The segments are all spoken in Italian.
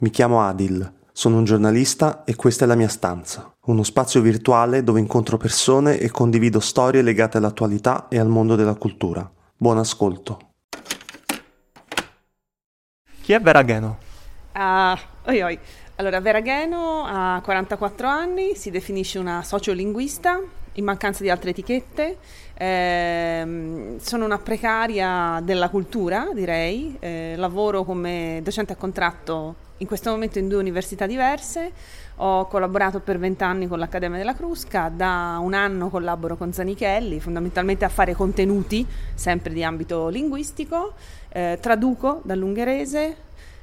Mi chiamo Adil, sono un giornalista e questa è la mia stanza, uno spazio virtuale dove incontro persone e condivido storie legate all'attualità e al mondo della cultura. Buon ascolto. Chi è Vera Gheno? Allora, Vera Gheno ha 44 anni, si definisce una sociolinguista, in mancanza di altre etichette. Sono una precaria della cultura, direi. Lavoro come docente a contratto in questo momento in 2 università diverse. Ho collaborato per 20 anni con l'Accademia della Crusca, da 1 anno collaboro con Zanichelli, fondamentalmente a fare contenuti, sempre di ambito linguistico. Traduco dall'ungherese,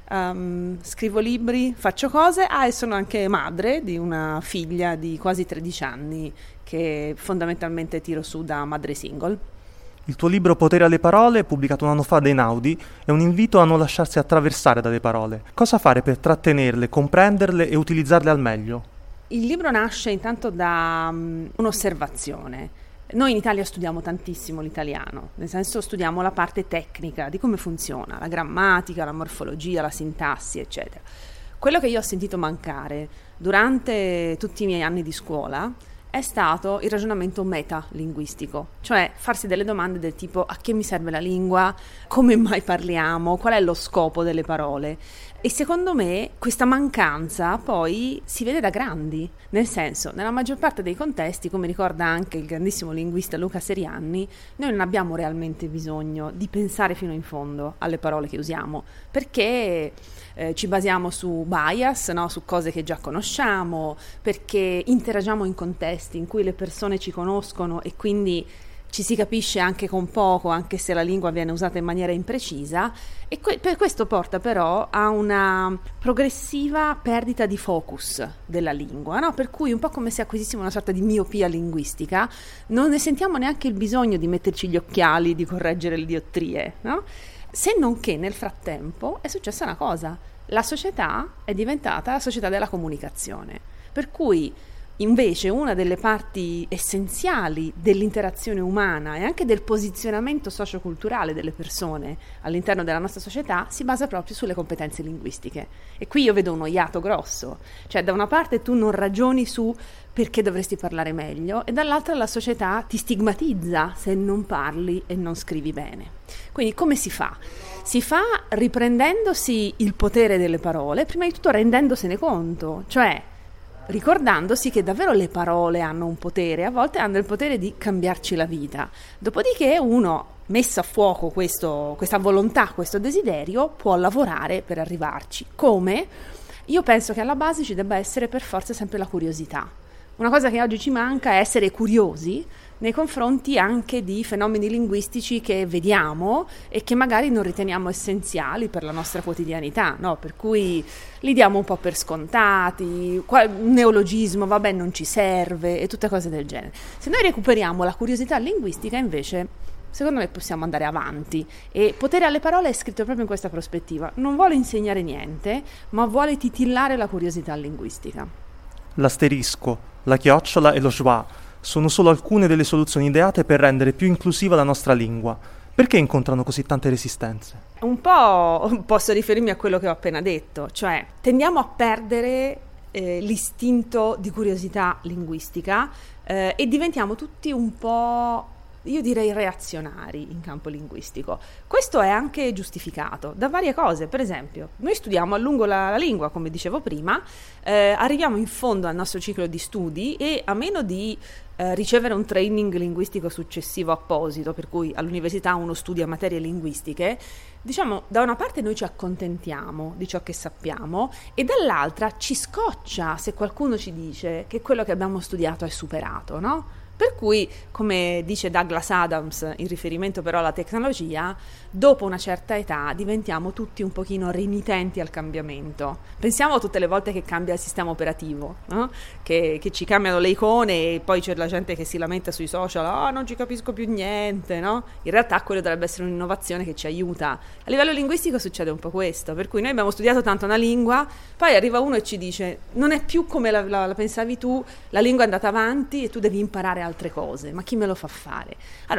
scrivo libri, faccio cose, e sono anche madre di una figlia di quasi 13 anni che fondamentalmente tiro su da madre single. Il tuo libro Potere alle parole, pubblicato 1 anno fa da Einaudi, è un invito a non lasciarsi attraversare dalle parole. Cosa fare per trattenerle, comprenderle e utilizzarle al meglio? Il libro nasce intanto da un'osservazione. Noi in Italia studiamo tantissimo l'italiano, nel senso studiamo la parte tecnica di come funziona, la grammatica, la morfologia, la sintassi, eccetera. Quello che io ho sentito mancare durante tutti i miei anni di scuola è stato il ragionamento metalinguistico, cioè farsi delle domande del tipo: a che mi serve la lingua? Come mai parliamo? Qual è lo scopo delle parole? E secondo me questa mancanza poi si vede da grandi, nel senso, nella maggior parte dei contesti, come ricorda anche il grandissimo linguista Luca Serianni, noi non abbiamo realmente bisogno di pensare fino in fondo alle parole che usiamo, perché ci basiamo su bias, no? Su cose che già conosciamo, perché interagiamo in contesti in cui le persone ci conoscono e quindi ci si capisce anche con poco, anche se la lingua viene usata in maniera imprecisa, e per questo porta però a una progressiva perdita di focus della lingua, no? Per cui un po' come se acquisissimo una sorta di miopia linguistica, non ne sentiamo neanche il bisogno di metterci gli occhiali, di correggere le diottrie, no? Se non che nel frattempo è successa una cosa: la società è diventata la società della comunicazione, per cui invece una delle parti essenziali dell'interazione umana e anche del posizionamento socioculturale delle persone all'interno della nostra società si basa proprio sulle competenze linguistiche. E qui io vedo uno iato grosso, cioè da una parte tu non ragioni su perché dovresti parlare meglio e dall'altra la società ti stigmatizza se non parli e non scrivi bene. Quindi come si fa? Si fa riprendendosi il potere delle parole, prima di tutto rendendosene conto, cioè ricordandosi che davvero le parole hanno un potere, a volte hanno il potere di cambiarci la vita. Dopodiché uno, messo a fuoco questa volontà, questo desiderio, può lavorare per arrivarci. Come? Io penso che alla base ci debba essere per forza sempre la curiosità. Una cosa che oggi ci manca è essere curiosi nei confronti anche di fenomeni linguistici che vediamo e che magari non riteniamo essenziali per la nostra quotidianità, no? Per cui li diamo un po' per scontati, un neologismo, vabbè, non ci serve, e tutte cose del genere. Se noi recuperiamo la curiosità linguistica, invece, secondo me possiamo andare avanti. E Potere alle parole è scritto proprio in questa prospettiva. Non vuole insegnare niente, ma vuole titillare la curiosità linguistica. L'asterisco, la chiocciola e lo schwa sono solo alcune delle soluzioni ideate per rendere più inclusiva la nostra lingua. Perché incontrano così tante resistenze? Un po' posso riferirmi a quello che ho appena detto, cioè tendiamo a perdere l'istinto di curiosità linguistica e diventiamo tutti un po', io direi, reazionari in campo linguistico. Questo è anche giustificato da varie cose. Per esempio, noi studiamo a lungo la lingua, come dicevo prima, arriviamo in fondo al nostro ciclo di studi e a meno di ricevere un training linguistico successivo apposito, per cui all'università uno studia materie linguistiche, diciamo, da una parte noi ci accontentiamo di ciò che sappiamo e dall'altra ci scoccia se qualcuno ci dice che quello che abbiamo studiato è superato, no? Per cui, come dice Douglas Adams, in riferimento però alla tecnologia, dopo una certa età diventiamo tutti un pochino renitenti al cambiamento. Pensiamo a tutte le volte che cambia il sistema operativo, no? Che ci cambiano le icone e poi c'è la gente che si lamenta sui social: non ci capisco più niente, no? In realtà quello dovrebbe essere un'innovazione che ci aiuta. A livello linguistico succede un po' questo, per cui noi abbiamo studiato tanto una lingua, poi arriva uno e ci dice: non è più come la pensavi tu, la lingua è andata avanti e tu devi imparare altre cose, ma chi me lo fa fare? Allora,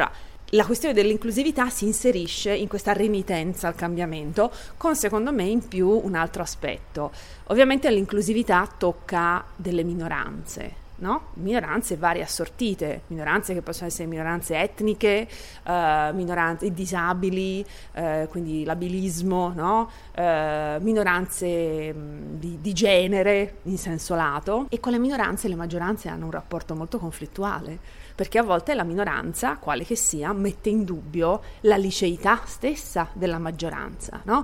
la questione dell'inclusività si inserisce in questa renitenza al cambiamento, con secondo me in più un altro aspetto. Ovviamente l'inclusività tocca delle minoranze, no? Minoranze varie assortite, minoranze che possono essere minoranze etniche, minoranze disabili, quindi l'abilismo, no? Minoranze di genere in senso lato, e con le minoranze le maggioranze hanno un rapporto molto conflittuale, perché a volte la minoranza, quale che sia, mette in dubbio la liceità stessa della maggioranza, no?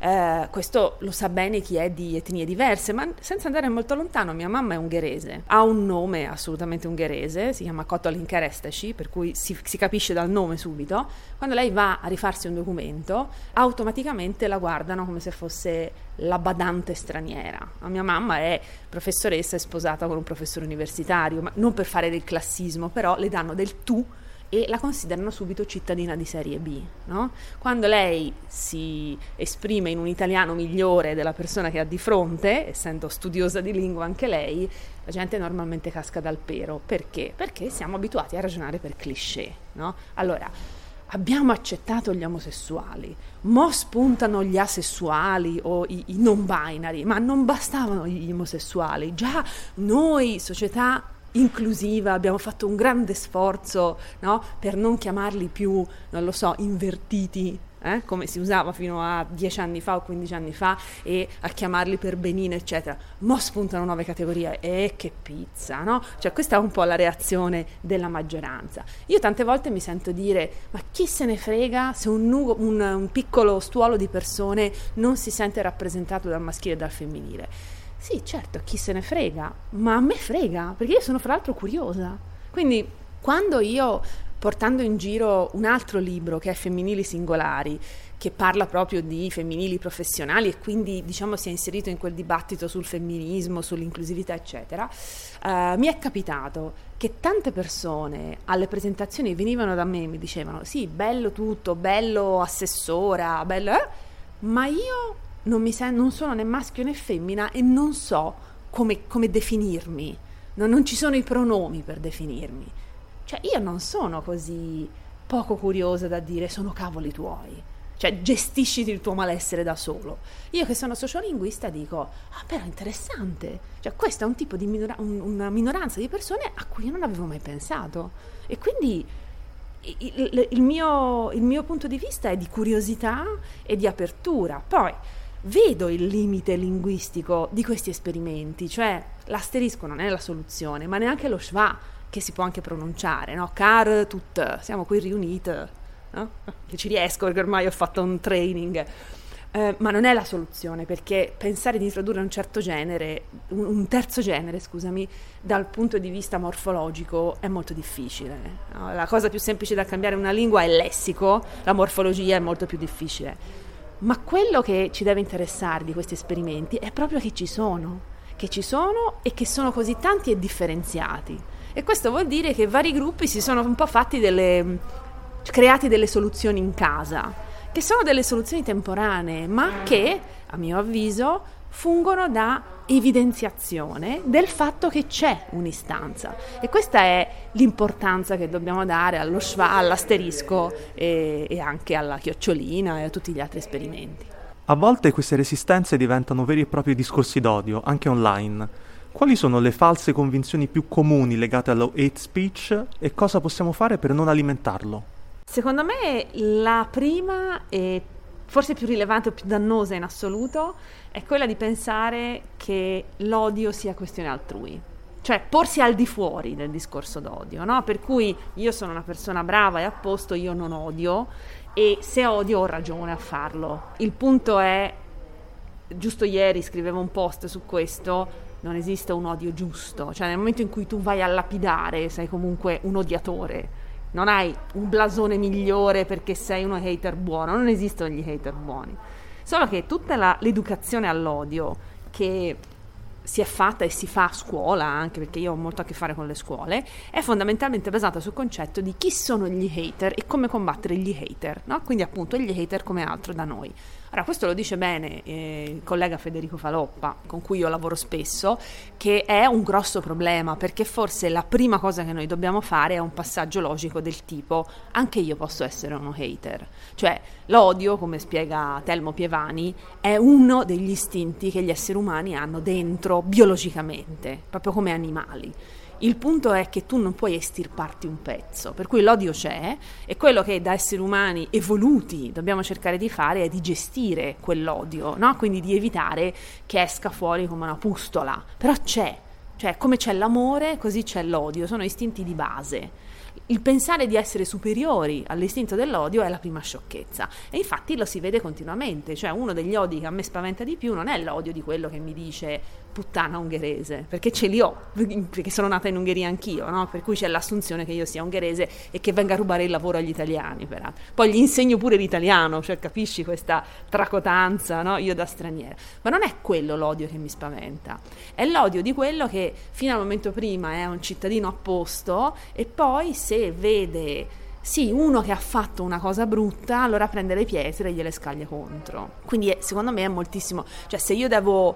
Questo lo sa bene chi è di etnie diverse, ma senza andare molto lontano, mia mamma è ungherese, ha un nome assolutamente ungherese, si chiama Katalin Keresztesi, per cui si capisce dal nome subito. Quando lei va a rifarsi un documento, automaticamente la guardano come se fosse la badante straniera. La mia mamma è professoressa, è sposata con un professore universitario, ma non per fare del classismo, però le danno del tu e la considerano subito cittadina di serie B, no? Quando lei si esprime in un italiano migliore della persona che ha di fronte, essendo studiosa di lingua anche lei, la gente normalmente casca dal pero. Perché? Perché siamo abituati a ragionare per cliché, no? Allora, abbiamo accettato gli omosessuali, mo spuntano gli asessuali o i non binary, ma non bastavano gli omosessuali, già noi, società inclusiva, abbiamo fatto un grande sforzo, no? Per non chiamarli più, non lo so, invertiti, come si usava fino a 10 anni fa o 15 anni fa, e a chiamarli per benino eccetera. Mo spuntano nuove categorie, e che pizza, no? Cioè questa è un po' la reazione della maggioranza. Io tante volte mi sento dire, ma chi se ne frega se un piccolo stuolo di persone non si sente rappresentato dal maschile e dal femminile. Sì, certo, chi se ne frega, ma a me frega, perché io sono fra l'altro curiosa. Quindi quando io, portando in giro un altro libro che è Femminili Singolari, che parla proprio di femminili professionali e quindi diciamo si è inserito in quel dibattito sul femminismo, sull'inclusività eccetera, mi è capitato che tante persone alle presentazioni venivano da me e mi dicevano sì, bello tutto, bello assessora, bello, ma io non sono né maschio né femmina e non so come definirmi, non ci sono i pronomi per definirmi. Cioè io non sono così poco curiosa da dire sono cavoli tuoi, cioè gestisciti il tuo malessere da solo. Io che sono sociolinguista dico, però interessante, cioè questo è un tipo di una minoranza di persone a cui io non avevo mai pensato, e quindi il mio punto di vista è di curiosità e di apertura. Poi vedo il limite linguistico di questi esperimenti, cioè l'asterisco non è la soluzione, ma neanche lo schwa, che si può anche pronunciare, no? Car tut, siamo qui riuniti, no? Che ci riesco perché ormai ho fatto un training, ma non è la soluzione, perché pensare di introdurre un certo genere, un terzo genere, scusami, dal punto di vista morfologico è molto difficile, no? La cosa più semplice da cambiare una lingua è il lessico, la morfologia è molto più difficile. Ma quello che ci deve interessare di questi esperimenti è proprio che ci sono e che sono così tanti e differenziati. E questo vuol dire che vari gruppi si sono un po' creati delle soluzioni in casa, che sono delle soluzioni temporanee, ma che, a mio avviso, fungono da evidenziazione del fatto che c'è un'istanza, e questa è l'importanza che dobbiamo dare allo schwa, all'asterisco e anche alla chiocciolina e a tutti gli altri esperimenti. A volte queste resistenze diventano veri e propri discorsi d'odio, anche online. Quali sono le false convinzioni più comuni legate allo hate speech e cosa possiamo fare per non alimentarlo? Secondo me la prima e forse più rilevante o più dannosa in assoluto è quella di pensare che l'odio sia questione altrui, cioè porsi al di fuori del discorso d'odio, no? Per cui io sono una persona brava e a posto, io non odio, e se odio ho ragione a farlo. Il punto è, giusto ieri scrivevo un post su questo, non esiste un odio giusto, cioè nel momento in cui tu vai a lapidare sei comunque un odiatore, non hai un blasone migliore perché sei uno hater buono, non esistono gli hater buoni. Solo che tutta l'educazione all'odio che si è fatta e si fa a scuola, anche perché io ho molto a che fare con le scuole, è fondamentalmente basata sul concetto di chi sono gli hater e come combattere gli hater, no? Quindi appunto gli hater come altro da noi. Ora, questo lo dice bene il collega Federico Faloppa, con cui io lavoro spesso, che è un grosso problema, perché forse la prima cosa che noi dobbiamo fare è un passaggio logico del tipo: anche io posso essere uno hater. Cioè, l'odio, come spiega Telmo Pievani, è uno degli istinti che gli esseri umani hanno dentro biologicamente, proprio come animali. Il punto è che tu non puoi estirparti un pezzo, per cui l'odio c'è, e quello che da esseri umani evoluti dobbiamo cercare di fare è di gestire quell'odio, no? Quindi di evitare che esca fuori come una pustola, però c'è, cioè come c'è l'amore così c'è l'odio, sono istinti di base. Il pensare di essere superiori all'istinto dell'odio è la prima sciocchezza, e infatti lo si vede continuamente. Cioè, uno degli odi che a me spaventa di più non è l'odio di quello che mi dice puttana ungherese, perché ce li ho, perché sono nata in Ungheria anch'io, no? Per cui c'è l'assunzione che io sia ungherese e che venga a rubare il lavoro agli italiani, peraltro. Poi gli insegno pure l'italiano, cioè capisci questa tracotanza, no? Io da straniera. Ma non è quello l'odio che mi spaventa, è l'odio di quello che fino al momento prima è un cittadino a posto, e poi se vede uno che ha fatto una cosa brutta, allora prende le pietre e gliele scaglia contro. Quindi secondo me è moltissimo, cioè se io devo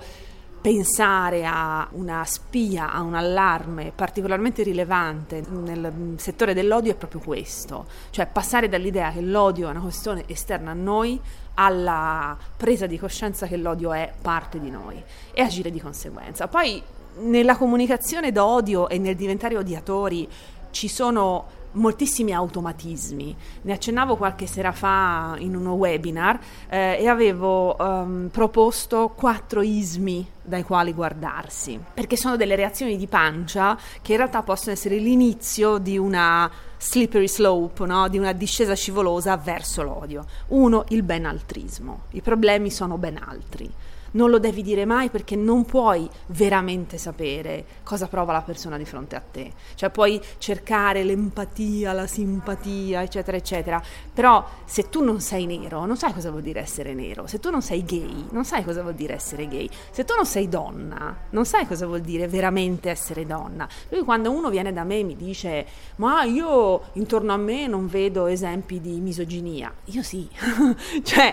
pensare a una spia, a un allarme particolarmente rilevante nel settore dell'odio, è proprio questo, cioè passare dall'idea che l'odio è una questione esterna a noi alla presa di coscienza che l'odio è parte di noi e agire di conseguenza. Poi nella comunicazione d'odio e nel diventare odiatori ci sono moltissimi automatismi. Ne accennavo qualche sera fa in uno webinar e avevo proposto 4 ismi dai quali guardarsi, perché sono delle reazioni di pancia che in realtà possono essere l'inizio di una slippery slope, no? Di una discesa scivolosa verso l'odio. 1, il benaltrismo. I problemi sono ben altri. Non lo devi dire mai, perché non puoi veramente sapere cosa prova la persona di fronte a te. Cioè puoi cercare l'empatia, la simpatia, eccetera, eccetera, però se tu non sei nero, non sai cosa vuol dire essere nero. Se tu non sei gay, non sai cosa vuol dire essere gay. Se tu non sei donna, non sai cosa vuol dire veramente essere donna. Lui, quando uno viene da me e mi dice ma io intorno a me non vedo esempi di misoginia, io sì. Cioè,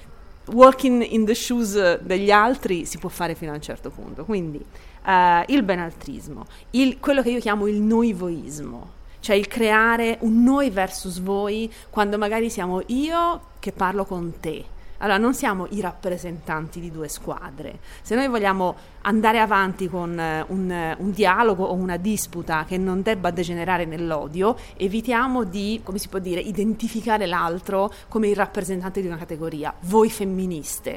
walking in the shoes degli altri si può fare fino a un certo punto. Quindi il benaltrismo, quello che io chiamo il noivoismo, cioè il creare un noi versus voi quando magari siamo io che parlo con te. Allora non siamo i rappresentanti di 2 squadre. Se noi vogliamo andare avanti con un dialogo o una disputa che non debba degenerare nell'odio, evitiamo di, come si può dire, identificare l'altro come il rappresentante di una categoria. Voi femministe.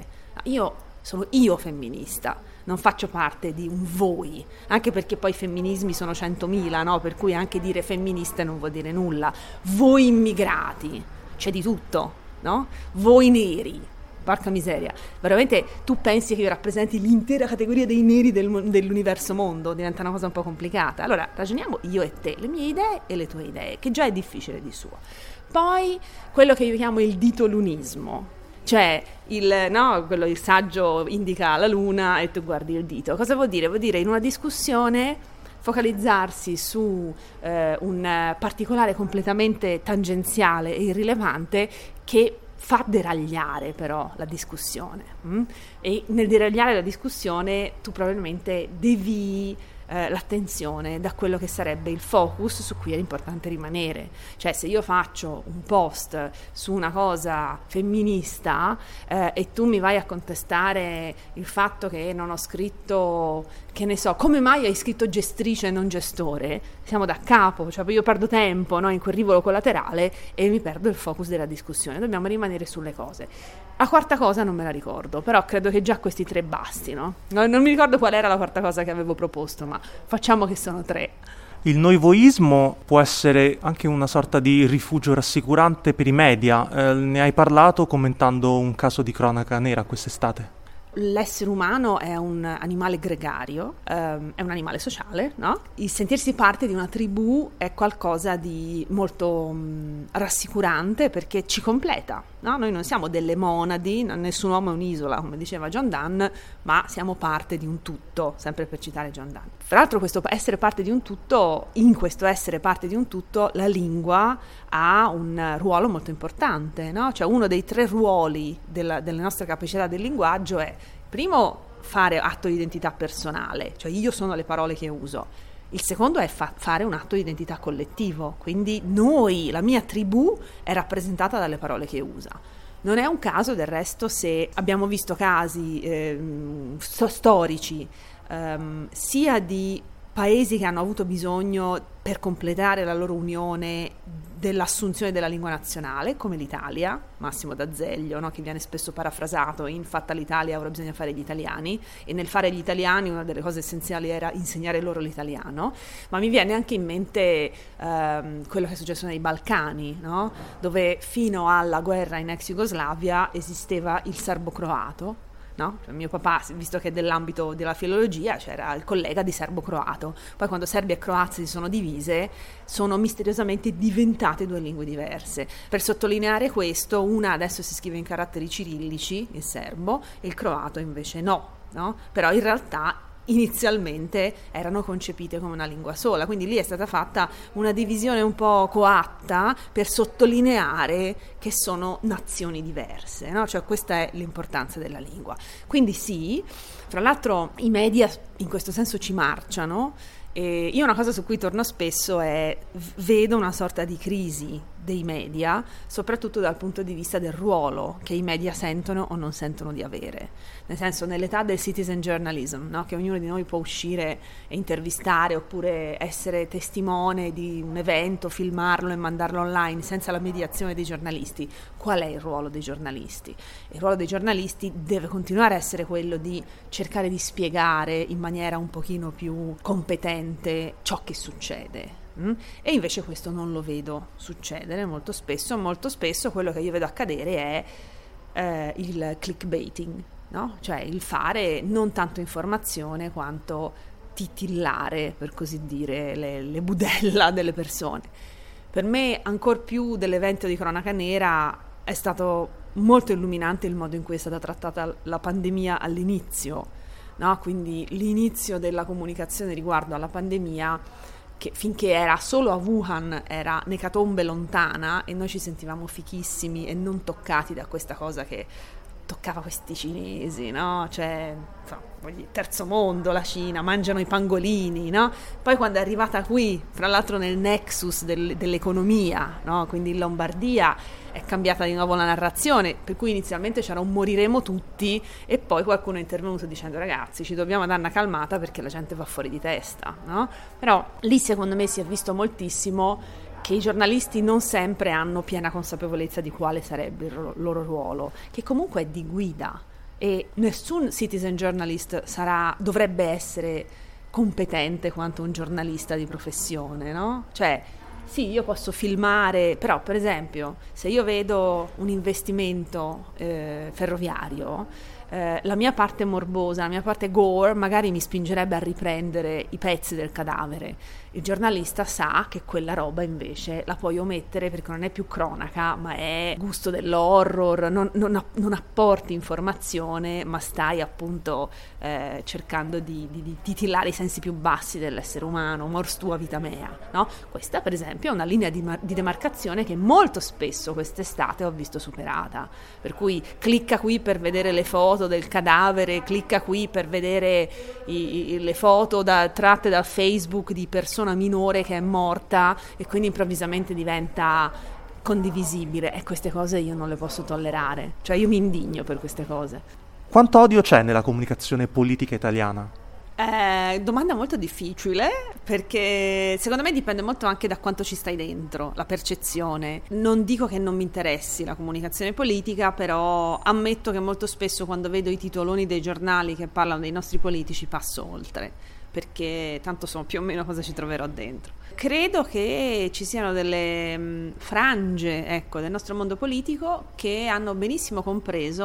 Sono io femminista, non faccio parte di un voi, anche perché poi i femminismi sono 100.000, no? Per cui anche dire femministe non vuol dire nulla. Voi immigrati, c'è di tutto, no? Voi neri, porca miseria, veramente tu pensi che io rappresenti l'intera categoria dei neri dell'universo mondo? Diventa una cosa un po' complicata. Allora ragioniamo io e te, le mie idee e le tue idee, che già è difficile di suo. Poi quello che io chiamo il ditolunismo, cioè il saggio indica la luna e tu guardi il dito. Cosa vuol dire? Vuol dire in una discussione focalizzarsi su un particolare completamente tangenziale e irrilevante che fa deragliare però la discussione. E nel deragliare la discussione tu probabilmente devi l'attenzione da quello che sarebbe il focus su cui è importante rimanere. Cioè, se io faccio un post su una cosa femminista e tu mi vai a contestare il fatto che non ho scritto, che ne so, come mai hai scritto gestrice e non gestore, siamo da capo, cioè io perdo tempo, no, in quel rivolo collaterale e mi perdo il focus della discussione. Dobbiamo rimanere sulle cose. La quarta cosa non me la ricordo, però credo che già questi 3 basti, no? Non mi ricordo qual era la quarta cosa che avevo proposto, ma facciamo che sono 3. Il noivoismo può essere anche una sorta di rifugio rassicurante per i media. Ne hai parlato commentando un caso di cronaca nera quest'estate. L'essere umano è un animale gregario, è un animale sociale, no? Il sentirsi parte di una tribù è qualcosa di molto rassicurante, perché ci completa, no? Noi non siamo delle monadi, nessun uomo è un'isola, come diceva John Donne, ma siamo parte di un tutto, sempre per citare John Donne. Tra l'altro questo essere parte di un tutto, in questo essere parte di un tutto, la lingua ha un ruolo molto importante, no? Cioè uno dei 3 ruoli delle nostre capacità del linguaggio è, primo, fare atto di identità personale, cioè io sono le parole che uso. Il secondo è fare un atto di identità collettivo, quindi noi, la mia tribù, è rappresentata dalle parole che usa. Non è un caso del resto se abbiamo visto casi storici sia di paesi che hanno avuto bisogno per completare la loro unione dell'assunzione della lingua nazionale, come l'Italia, Massimo d'Azeglio, no? Che viene spesso parafrasato in fatta l'Italia, ora bisogna fare gli italiani, e nel fare gli italiani una delle cose essenziali era insegnare loro l'italiano, ma mi viene anche in mente quello che è successo nei Balcani, no? Dove fino alla guerra in ex Jugoslavia esisteva il serbo-croato, no? Cioè, mio papà, visto che è dell'ambito della filologia, c'era il collega di serbo-croato. Poi quando Serbia e Croazia si sono divise, sono misteriosamente diventate 2 lingue diverse. Per sottolineare questo, una adesso si scrive in caratteri cirillici, il serbo, e il croato invece no? Però in realtà inizialmente erano concepite come una lingua sola, quindi lì è stata fatta una divisione un po' coatta per sottolineare che sono nazioni diverse, no? Cioè questa è l'importanza della lingua. Quindi sì, fra l'altro i media in questo senso ci marciano, e io una cosa su cui torno spesso è vedo una sorta di crisi dei media, soprattutto dal punto di vista del ruolo che i media sentono o non sentono di avere. Nel senso, nell'età del citizen journalism, no? Che ognuno di noi può uscire e intervistare oppure essere testimone di un evento, filmarlo e mandarlo online senza la mediazione dei giornalisti. Qual è il ruolo dei giornalisti? Il ruolo dei giornalisti deve continuare a essere quello di cercare di spiegare in maniera un pochino più competente ciò che succede. E invece questo non lo vedo succedere molto spesso quello che io vedo accadere è il clickbaiting, no? Cioè il fare non tanto informazione quanto titillare, per così dire, le budella delle persone. Per me ancor più dell'evento di cronaca nera è stato molto illuminante il modo in cui è stata trattata la pandemia all'inizio, no? Quindi l'inizio della comunicazione riguardo alla pandemia, che finché era solo a Wuhan era un'ecatombe lontana e noi ci sentivamo fichissimi e non toccati da questa cosa che toccava questi cinesi, no? Cioè, terzo mondo, la Cina, mangiano i pangolini, no? Poi quando è arrivata qui, fra l'altro nel nexus dell'economia, no? Quindi in Lombardia, è cambiata di nuovo la narrazione, per cui inizialmente c'era un moriremo tutti e poi qualcuno è intervenuto dicendo ragazzi ci dobbiamo dare una calmata perché la gente va fuori di testa, no? Però lì secondo me si è visto moltissimo che i giornalisti non sempre hanno piena consapevolezza di quale sarebbe il loro ruolo, che comunque è di guida, e nessun citizen journalist dovrebbe essere competente quanto un giornalista di professione, no? Cioè sì, io posso filmare, però per esempio se io vedo un investimento ferroviario, la mia parte morbosa, la mia parte gore magari mi spingerebbe a riprendere i pezzi del cadavere. Il giornalista sa che quella roba invece la puoi omettere perché non è più cronaca, ma è gusto dell'horror, non apporti informazione, ma stai appunto cercando di titillare i sensi più bassi dell'essere umano, mors tua vita mea, no? Questa per esempio è una linea di demarcazione che molto spesso quest'estate ho visto superata, per cui clicca qui per vedere le foto del cadavere, clicca qui per vedere le foto tratte da Facebook di persona minore che è morta e quindi improvvisamente diventa condivisibile, e queste cose io non le posso tollerare, cioè io mi indigno per queste cose. Quanto odio c'è nella comunicazione politica italiana? Domanda molto difficile, perché secondo me dipende molto anche da quanto ci stai dentro, la percezione. Non dico che non mi interessi la comunicazione politica, però ammetto che molto spesso quando vedo i titoloni dei giornali che parlano dei nostri politici passo oltre, perché tanto so più o meno cosa ci troverò dentro. Credo che ci siano delle frange, ecco, del nostro mondo politico che hanno benissimo compreso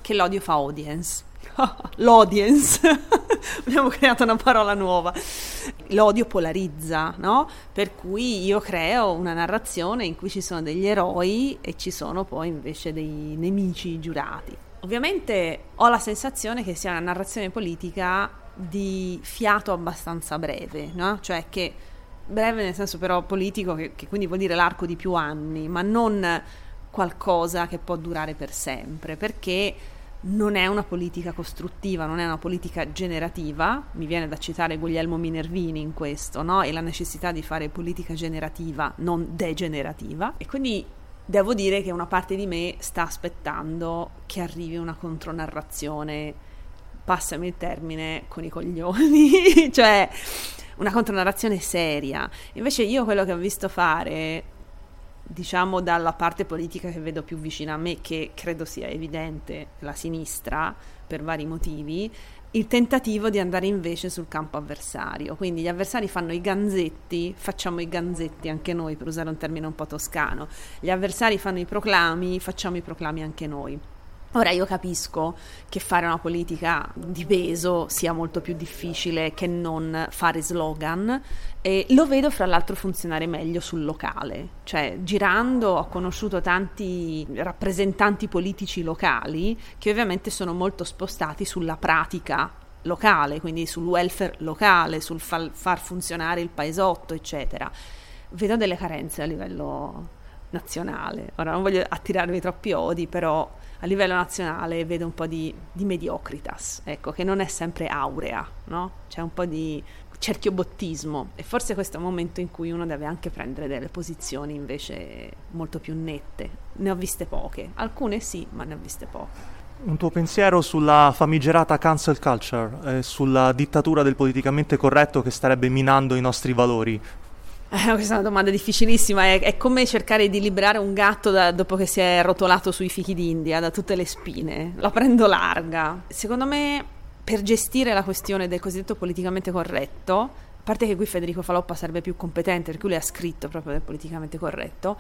che l'odio fa audience. L'audience, abbiamo creato una parola nuova. L'odio polarizza, no? Per cui io creo una narrazione in cui ci sono degli eroi e ci sono poi invece dei nemici giurati. Ovviamente ho la sensazione che sia una narrazione politica di fiato abbastanza breve, no? Cioè che breve nel senso però politico, che quindi vuol dire l'arco di più anni, ma non qualcosa che può durare per sempre, perché non è una politica costruttiva, non è una politica generativa. Mi viene da citare Guglielmo Minervini in questo, no? E la necessità di fare politica generativa, non degenerativa. E quindi devo dire che una parte di me sta aspettando che arrivi una contronarrazione, passami il termine, con i coglioni, cioè una contronarrazione seria. Invece io quello che ho visto fare, diciamo dalla parte politica che vedo più vicina a me, che credo sia evidente, la sinistra, per vari motivi, il tentativo di andare invece sul campo avversario. Quindi gli avversari fanno i ganzetti, facciamo i ganzetti anche noi, per usare un termine un po' toscano. Gli avversari fanno i proclami, facciamo i proclami anche noi. Ora io capisco che fare una politica di peso sia molto più difficile che non fare slogan, e lo vedo fra l'altro funzionare meglio sul locale. Cioè, girando ho conosciuto tanti rappresentanti politici locali che ovviamente sono molto spostati sulla pratica locale, quindi sul welfare locale, sul far funzionare il paesotto, eccetera. Vedo delle carenze a livello nazionale. Ora non voglio attirarvi troppi odi, però a livello nazionale vedo un po' di mediocritas, ecco, che non è sempre aurea, no? C'è un po' di cerchiobottismo, e forse questo è un momento in cui uno deve anche prendere delle posizioni invece molto più nette. Ne ho viste poche, alcune sì, ma ne ho viste poche. Un tuo pensiero sulla famigerata cancel culture, sulla dittatura del politicamente corretto che starebbe minando i nostri valori? Questa è una domanda difficilissima, è come cercare di liberare un gatto dopo che si è rotolato sui fichi d'India, da tutte le spine. La prendo larga. Secondo me, per gestire la questione del cosiddetto politicamente corretto, a parte che qui Federico Faloppa sarebbe più competente perché lui ha scritto proprio del politicamente corretto,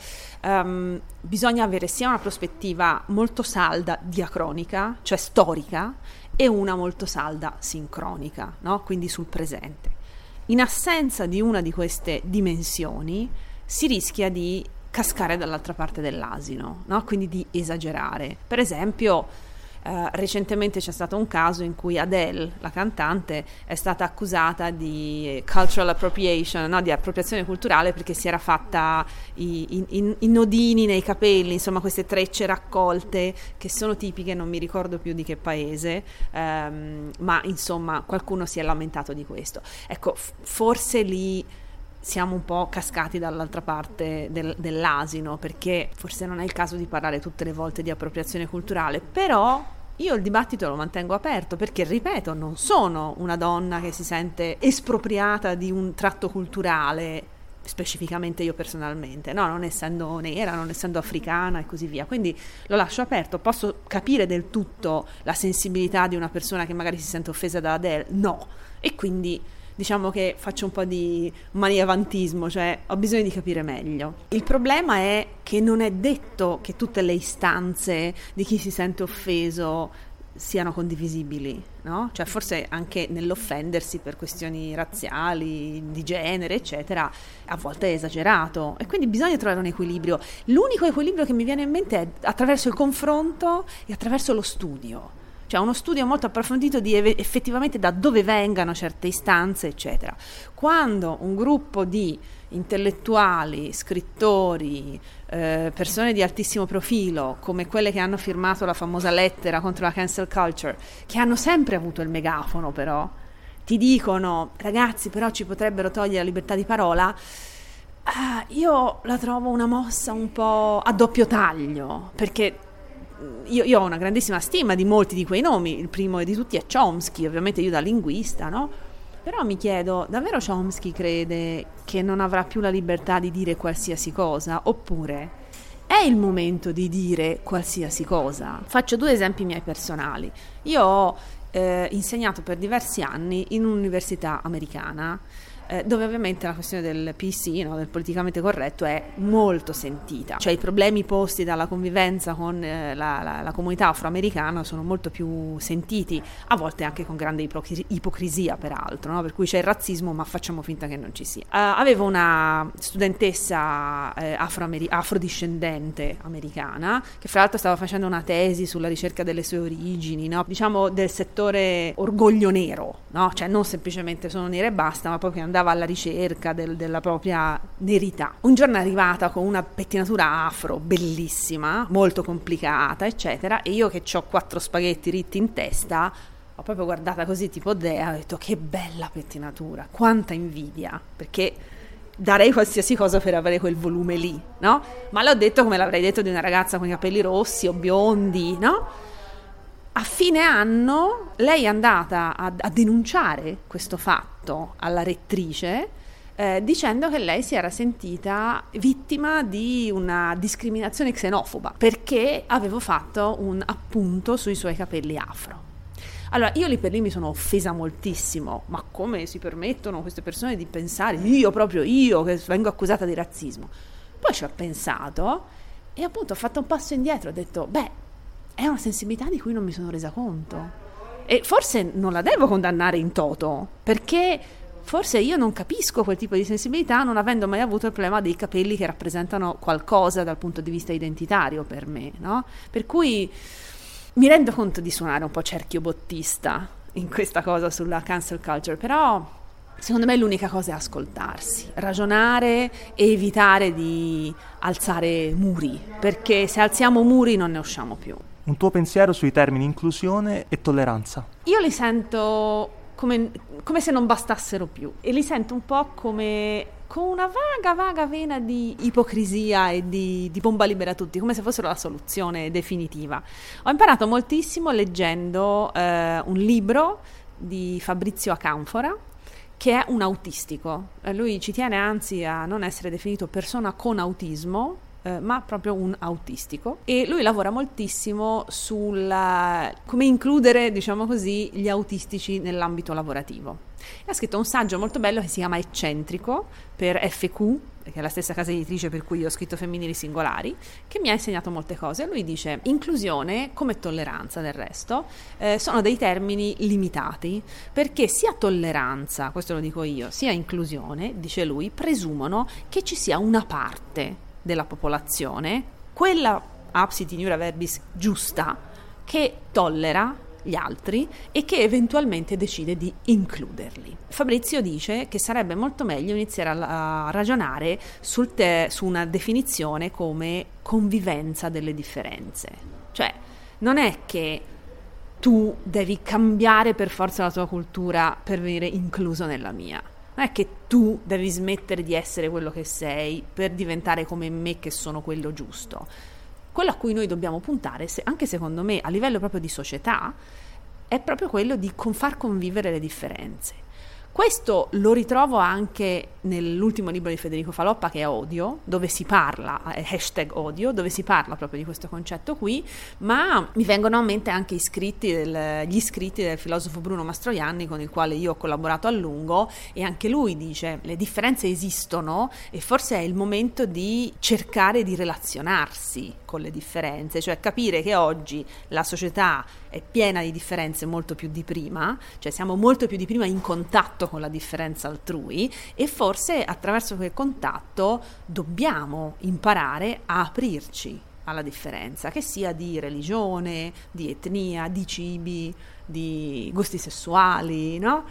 bisogna avere sia una prospettiva molto salda diacronica, cioè storica, e una molto salda sincronica, no? Quindi sul presente. In assenza di una di queste dimensioni si rischia di cascare dall'altra parte dell'asino, no? Quindi di esagerare. Per esempio, recentemente c'è stato un caso in cui Adele, la cantante, è stata accusata di cultural appropriation, no? Di appropriazione culturale, perché si era fatta i nodini nei capelli, insomma queste trecce raccolte che sono tipiche, non mi ricordo più di che paese, ma insomma qualcuno si è lamentato di questo. Ecco, forse lì siamo un po' cascati dall'altra parte dell'asino, perché forse non è il caso di parlare tutte le volte di appropriazione culturale, però io il dibattito lo mantengo aperto, perché, ripeto, non sono una donna che si sente espropriata di un tratto culturale, specificamente io personalmente, no, non essendo nera, non essendo africana e così via, quindi lo lascio aperto. Posso capire del tutto la sensibilità di una persona che magari si sente offesa da Adele, no, e quindi diciamo che faccio un po' di maniavantismo, cioè ho bisogno di capire meglio. Il problema è che non è detto che tutte le istanze di chi si sente offeso siano condivisibili, no? Cioè forse anche nell'offendersi per questioni razziali, di genere, eccetera, a volte è esagerato, e quindi bisogna trovare un equilibrio. L'unico equilibrio che mi viene in mente è attraverso il confronto e attraverso lo studio. Cioè uno studio molto approfondito di effettivamente da dove vengano certe istanze, eccetera. Quando un gruppo di intellettuali, scrittori, persone di altissimo profilo, come quelle che hanno firmato la famosa lettera contro la cancel culture, che hanno sempre avuto il megafono però, ti dicono ragazzi però ci potrebbero togliere la libertà di parola, io la trovo una mossa un po' a doppio taglio, perché io ho una grandissima stima di molti di quei nomi. Il primo di tutti è Chomsky, ovviamente io da linguista, no? Però mi chiedo, davvero Chomsky crede che non avrà più la libertà di dire qualsiasi cosa? Oppure è il momento di dire qualsiasi cosa? Faccio 2 esempi miei personali. Io ho insegnato per diversi anni in un'università americana dove ovviamente la questione del PC, no, del politicamente corretto, è molto sentita. Cioè i problemi posti dalla convivenza con la comunità afroamericana sono molto più sentiti, a volte anche con grande ipocrisia peraltro, no? Per cui c'è il razzismo ma facciamo finta che non ci sia. Avevo una studentessa afrodiscendente americana che fra l'altro stava facendo una tesi sulla ricerca delle sue origini, no? Diciamo del settore orgoglio nero, no? Cioè non semplicemente sono nera e basta, ma proprio andava alla ricerca della propria nerità. Un giorno è arrivata con una pettinatura afro bellissima, molto complicata, eccetera, e io che ho 4 spaghetti ritti in testa ho proprio guardata così tipo dea, ho detto che bella pettinatura, quanta invidia, perché darei qualsiasi cosa per avere quel volume lì, no? Ma l'ho detto come l'avrei detto di una ragazza con i capelli rossi o biondi, no? A fine anno lei è andata a denunciare questo fatto alla rettrice, dicendo che lei si era sentita vittima di una discriminazione xenofoba perché avevo fatto un appunto sui suoi capelli afro. Allora, io lì per lì mi sono offesa moltissimo, ma come si permettono queste persone di pensare, proprio io che vengo accusata di razzismo? Poi ci ho pensato e appunto ho fatto un passo indietro, ho detto, è una sensibilità di cui non mi sono resa conto e forse non la devo condannare in toto, perché forse io non capisco quel tipo di sensibilità, non avendo mai avuto il problema dei capelli che rappresentano qualcosa dal punto di vista identitario per me, no? Per cui mi rendo conto di suonare un po' cerchiobottista in questa cosa sulla cancel culture, però secondo me l'unica cosa è ascoltarsi, ragionare e evitare di alzare muri, perché se alziamo muri non ne usciamo più. Un tuo pensiero sui termini inclusione e tolleranza? Io li sento come se non bastassero più e li sento un po' come con una vaga vena di ipocrisia e di bomba libera tutti, come se fossero la soluzione definitiva. Ho imparato moltissimo leggendo un libro di Fabrizio Acanfora, che è un autistico. Lui ci tiene anzi a non essere definito persona con autismo, ma proprio un autistico, e lui lavora moltissimo sul come includere, diciamo così, gli autistici nell'ambito lavorativo. E ha scritto un saggio molto bello che si chiama Eccentrico per FQ, che è la stessa casa editrice per cui io ho scritto Femminili Singolari, che mi ha insegnato molte cose. Lui dice: inclusione, come tolleranza del resto, sono dei termini limitati, perché sia tolleranza, questo lo dico io, sia inclusione, dice lui, presumono che ci sia una parte della popolazione, quella absit in iura verbis giusta, che tollera gli altri e che eventualmente decide di includerli. Fabrizio dice che sarebbe molto meglio iniziare a ragionare su una definizione come convivenza delle differenze. Cioè, non è che tu devi cambiare per forza la tua cultura per venire incluso nella mia. Non è che tu devi smettere di essere quello che sei per diventare come me che sono quello giusto. Quello a cui noi dobbiamo puntare, anche secondo me a livello proprio di società, è proprio quello di far convivere le differenze. Questo lo ritrovo anche nell'ultimo libro di Federico Faloppa, che è Odio, dove si parla, #odio, dove si parla proprio di questo concetto qui, ma mi vengono a mente anche gli scritti del filosofo Bruno Mastroianni, con il quale io ho collaborato a lungo, e anche lui dice: le differenze esistono e forse è il momento di cercare di relazionarsi con le differenze, cioè capire che oggi la società è piena di differenze molto più di prima, cioè siamo molto più di prima in contatto con la differenza altrui, e forse attraverso quel contatto dobbiamo imparare a aprirci alla differenza, che sia di religione, di etnia, di cibi, di gusti sessuali, no?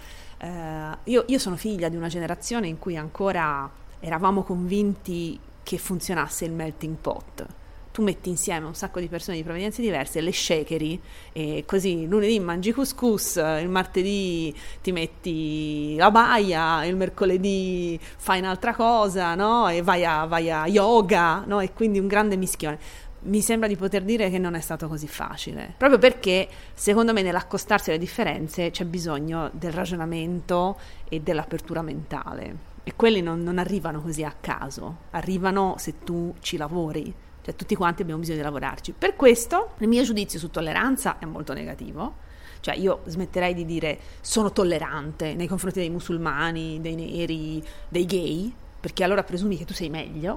Io sono figlia di una generazione in cui ancora eravamo convinti che funzionasse il melting pot. Tu metti insieme un sacco di persone di provenienze diverse, le shakeri, e così lunedì mangi couscous, il martedì ti metti la baia, il mercoledì fai un'altra cosa, no? E vai a yoga, no? E quindi un grande mischione. Mi sembra di poter dire che non è stato così facile, proprio perché secondo me nell'accostarsi alle differenze c'è bisogno del ragionamento e dell'apertura mentale, e quelli non arrivano così a caso, arrivano se tu ci lavori. Cioè tutti quanti abbiamo bisogno di lavorarci. Per questo il mio giudizio su tolleranza è molto negativo. Cioè io smetterei di dire sono tollerante nei confronti dei musulmani, dei neri, dei gay, perché allora presumi che tu sei meglio,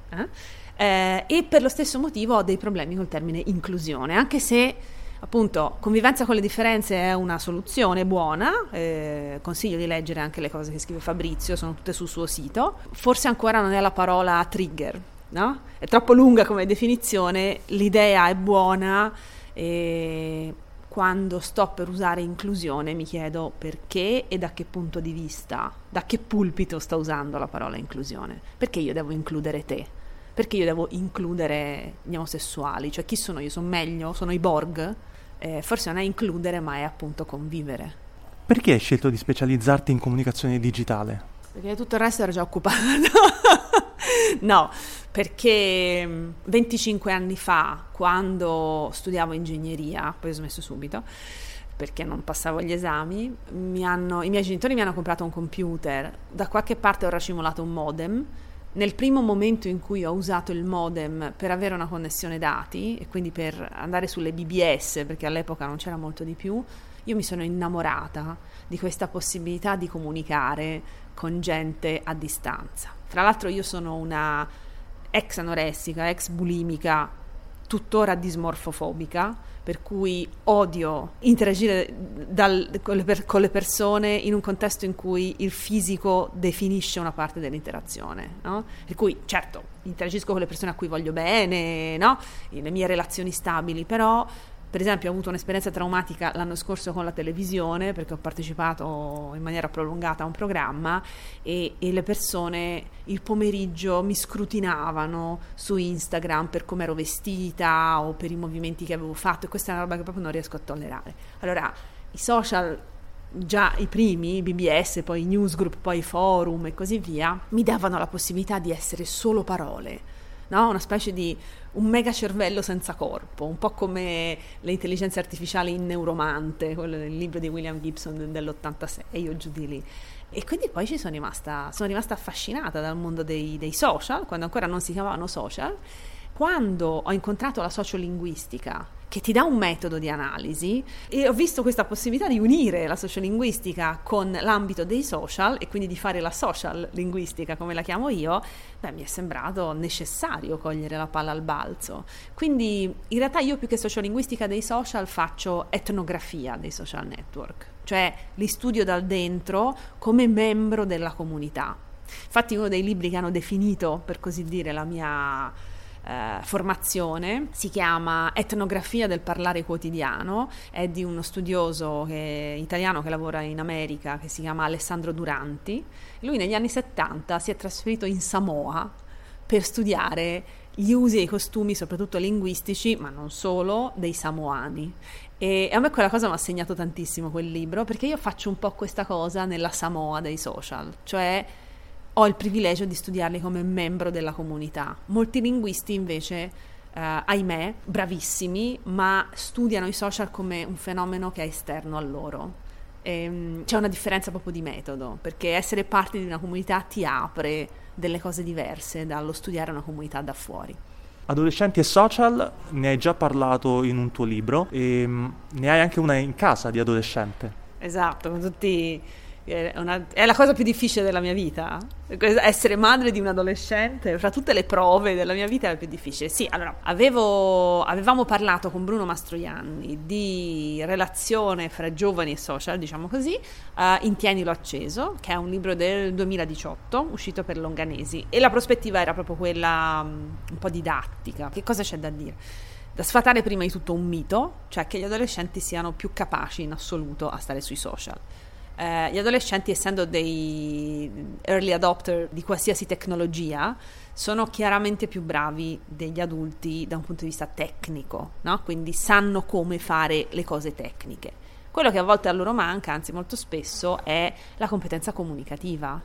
e per lo stesso motivo ho dei problemi col termine inclusione, anche se appunto convivenza con le differenze è una soluzione buona, consiglio di leggere anche le cose che scrive Fabrizio, sono tutte sul suo sito. Forse ancora non è la parola trigger, no? È troppo lunga come definizione, l'idea è buona, e quando sto per usare inclusione mi chiedo perché e da che punto di vista, da che pulpito sto usando la parola inclusione. Perché io devo includere te? Perché io devo includere gli omosessuali? Cioè chi sono io? Sono meglio? Sono i Borg? Forse non è includere, ma è appunto convivere. Perché hai scelto di specializzarti in comunicazione digitale? Perché tutto il resto era già occupato. No, perché 25 anni fa, quando studiavo ingegneria, poi ho smesso subito, perché non passavo gli esami, i miei genitori mi hanno comprato un computer, da qualche parte ho racimolato un modem. Nel primo momento in cui ho usato il modem per avere una connessione dati e quindi per andare sulle BBS, perché all'epoca non c'era molto di più, io mi sono innamorata di questa possibilità di comunicare con gente a distanza. Fra l'altro io sono una ex anoressica, ex bulimica, tuttora dismorfofobica, per cui odio interagire con le persone in un contesto in cui il fisico definisce una parte dell'interazione, no? Per cui certo interagisco con le persone a cui voglio bene, no? Le mie relazioni stabili, però per esempio ho avuto un'esperienza traumatica l'anno scorso con la televisione, perché ho partecipato in maniera prolungata a un programma e le persone il pomeriggio mi scrutinavano su Instagram per come ero vestita o per i movimenti che avevo fatto, e questa è una roba che proprio non riesco a tollerare. Allora i social, già i primi, BBS, poi i newsgroup, poi i forum e così via, mi davano la possibilità di essere solo parole, no? Una specie di un mega cervello senza corpo, un po' come le intelligenze artificiali in Neuromante, quello del libro di William Gibson dell'86 o giù di lì. E quindi poi sono rimasta affascinata dal mondo dei social, quando ancora non si chiamavano social. Quando ho incontrato la sociolinguistica, che ti dà un metodo di analisi, e ho visto questa possibilità di unire la sociolinguistica con l'ambito dei social e quindi di fare la social linguistica, come la chiamo io, mi è sembrato necessario cogliere la palla al balzo. Quindi in realtà io, più che sociolinguistica dei social, faccio etnografia dei social network, cioè li studio dal dentro come membro della comunità. Infatti uno dei libri che hanno definito, per così dire, la mia formazione si chiama Etnografia del parlare quotidiano, è di uno studioso italiano che lavora in America, che si chiama Alessandro Duranti. Lui negli anni 70 si è trasferito in Samoa per studiare gli usi e i costumi, soprattutto linguistici, ma non solo, dei samoani. E a me quella cosa mi ha segnato tantissimo, quel libro, perché io faccio un po' questa cosa nella Samoa dei social, cioè ho il privilegio di studiarli come membro della comunità. Molti linguisti invece, ahimè, bravissimi, ma studiano i social come un fenomeno che è esterno a loro. C'è una differenza proprio di metodo, perché essere parte di una comunità ti apre delle cose diverse dallo studiare una comunità da fuori. Adolescenti e social, ne hai già parlato in un tuo libro e ne hai anche una in casa di adolescente. Esatto, con tutti... È la cosa più difficile della mia vita, essere madre di un adolescente. Fra tutte le prove della mia vita è la più difficile. Sì, allora avevamo parlato con Bruno Mastroianni di relazione fra giovani e social, diciamo così, in Tienilo acceso, che è un libro del 2018 uscito per Longanesi, e la prospettiva era proprio quella un po' didattica. Che cosa c'è da dire? Da sfatare prima di tutto un mito, cioè che gli adolescenti siano più capaci in assoluto a stare sui social. Gli adolescenti, essendo dei early adopter di qualsiasi tecnologia, sono chiaramente più bravi degli adulti da un punto di vista tecnico, no? Quindi sanno come fare le cose tecniche. Quello che a volte a loro manca, anzi molto spesso, è la competenza comunicativa.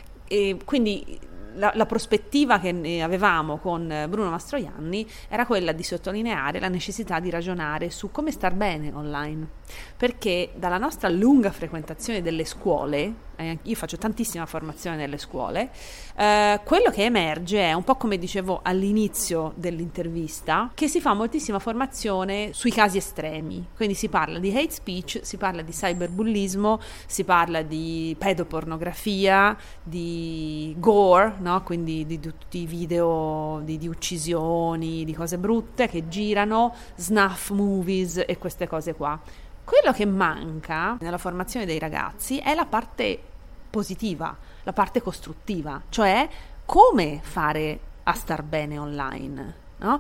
E quindi la prospettiva che ne avevamo con Bruno Mastroianni era quella di sottolineare la necessità di ragionare su come star bene online, perché dalla nostra lunga frequentazione delle scuole io faccio tantissima formazione nelle scuole, quello che emerge è un po' come dicevo all'inizio dell'intervista, che si fa moltissima formazione sui casi estremi, quindi si parla di hate speech, si parla di cyberbullismo, si parla di pedopornografia, di gore, no? Quindi di tutti i video di uccisioni, di cose brutte che girano, snuff movies e queste cose qua. Quello che manca nella formazione dei ragazzi è la parte positiva, la parte costruttiva, cioè come fare a star bene online, no?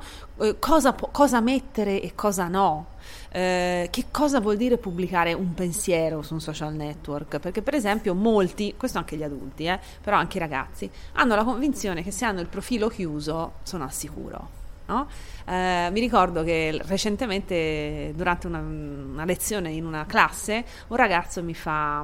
Cosa mettere e cosa no, che cosa vuol dire pubblicare un pensiero su un social network, perché per esempio molti, questo anche gli adulti, però anche i ragazzi, hanno la convinzione che se hanno il profilo chiuso sono al sicuro. No? Mi ricordo che recentemente durante una lezione in una classe un ragazzo mi fa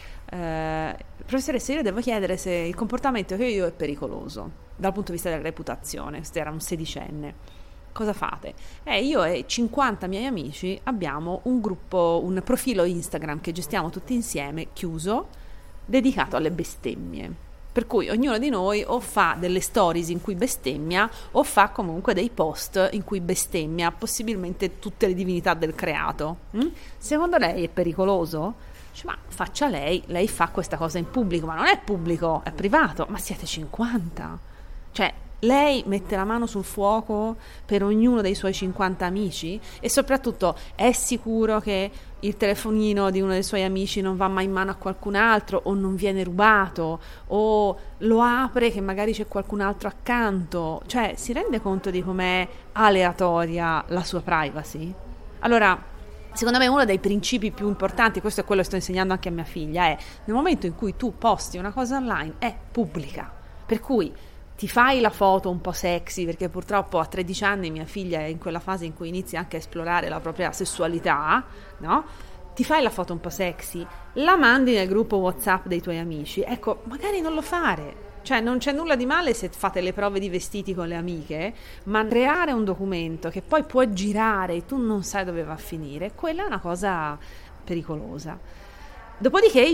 professoressa, io devo chiedere se il comportamento che io è pericoloso dal punto di vista della reputazione. Questo era un sedicenne. Cosa fate? Io e 50 miei amici abbiamo un gruppo, un profilo Instagram che gestiamo tutti insieme, chiuso, dedicato alle bestemmie. Per cui ognuno di noi o fa delle stories in cui bestemmia o fa comunque dei post in cui bestemmia possibilmente tutte le divinità del creato. Secondo lei è pericoloso? Ma faccia lei fa questa cosa in pubblico, ma non è pubblico, è privato, ma siete 50. Cioè, lei mette la mano sul fuoco per ognuno dei suoi 50 amici e soprattutto è sicuro che il telefonino di uno dei suoi amici non va mai in mano a qualcun altro o non viene rubato o lo apre che magari c'è qualcun altro accanto, cioè si rende conto di com'è aleatoria la sua privacy? Allora, secondo me uno dei principi più importanti, questo è quello che sto insegnando anche a mia figlia, è nel momento in cui tu posti una cosa online è pubblica, per cui ti fai la foto un po' sexy, perché purtroppo a 13 anni mia figlia è in quella fase in cui inizia anche a esplorare la propria sessualità, no? Ti fai la foto un po' sexy, la mandi nel gruppo WhatsApp dei tuoi amici, ecco, magari non lo fare, cioè non c'è nulla di male se fate le prove di vestiti con le amiche, ma creare un documento che poi può girare e tu non sai dove va a finire, quella è una cosa pericolosa. Dopodiché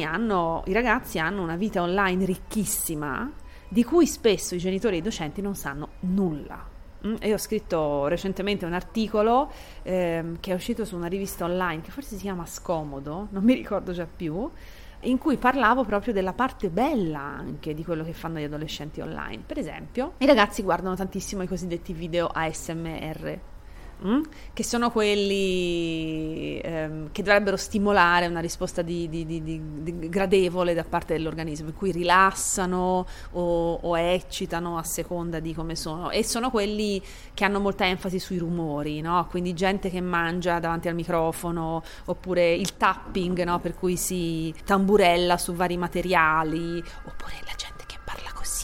i ragazzi hanno una vita online ricchissima, di cui spesso i genitori e i docenti non sanno nulla. Io ho scritto recentemente un articolo che è uscito su una rivista online che forse si chiama Scomodo, non mi ricordo già più, in cui parlavo proprio della parte bella anche di quello che fanno gli adolescenti online. Per esempio, i ragazzi guardano tantissimo i cosiddetti video ASMR, che sono quelli che dovrebbero stimolare una risposta di gradevole da parte dell'organismo, in cui rilassano o eccitano a seconda di come sono, e sono quelli che hanno molta enfasi sui rumori, no? Quindi gente che mangia davanti al microfono, oppure il tapping, no? Per cui si tamburella su vari materiali, oppure la gente che parla così,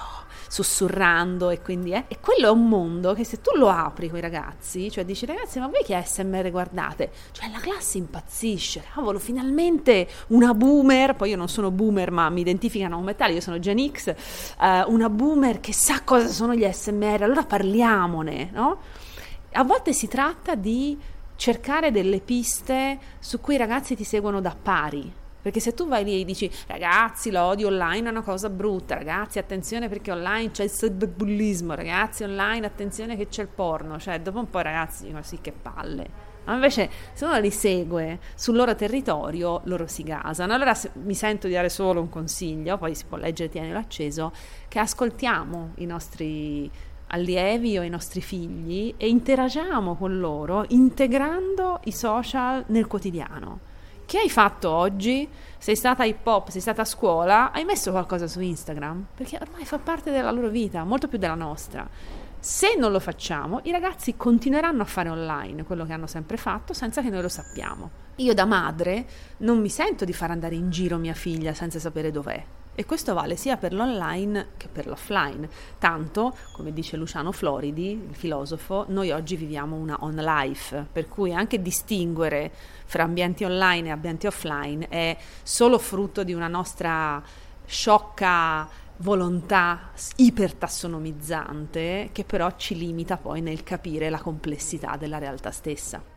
sussurrando, e quindi e quello è un mondo che se tu lo apri con i ragazzi, cioè dici ragazzi ma voi che ASMR guardate, cioè la classe impazzisce, cavolo, finalmente una boomer, poi io non sono boomer ma mi identificano come tale, io sono Gen X, una boomer che sa cosa sono gli ASMR, allora parliamone, no? A volte si tratta di cercare delle piste su cui i ragazzi ti seguono da pari. Perché se tu vai lì e dici ragazzi l'odio online è una cosa brutta, ragazzi attenzione perché online c'è il cyberbullismo, ragazzi online attenzione che c'è il porno, cioè dopo un po' i ragazzi dicono sì che palle. Ma invece se uno li segue sul loro territorio loro si gasano. Allora mi sento di dare solo un consiglio, poi si può leggere, tienilo acceso, che ascoltiamo i nostri allievi o i nostri figli e interagiamo con loro integrando i social nel quotidiano. Che hai fatto oggi? Sei stata hip hop, sei stata a scuola, hai messo qualcosa su Instagram? Perché ormai fa parte della loro vita, molto più della nostra. Se non lo facciamo, i ragazzi continueranno a fare online quello che hanno sempre fatto senza che noi lo sappiamo. Io da madre non mi sento di far andare in giro mia figlia senza sapere dov'è. E questo vale sia per l'online che per l'offline. Tanto, come dice Luciano Floridi, il filosofo, noi oggi viviamo una on life, per cui anche distinguere fra ambienti online e ambienti offline è solo frutto di una nostra sciocca volontà ipertassonomizzante che però ci limita poi nel capire la complessità della realtà stessa.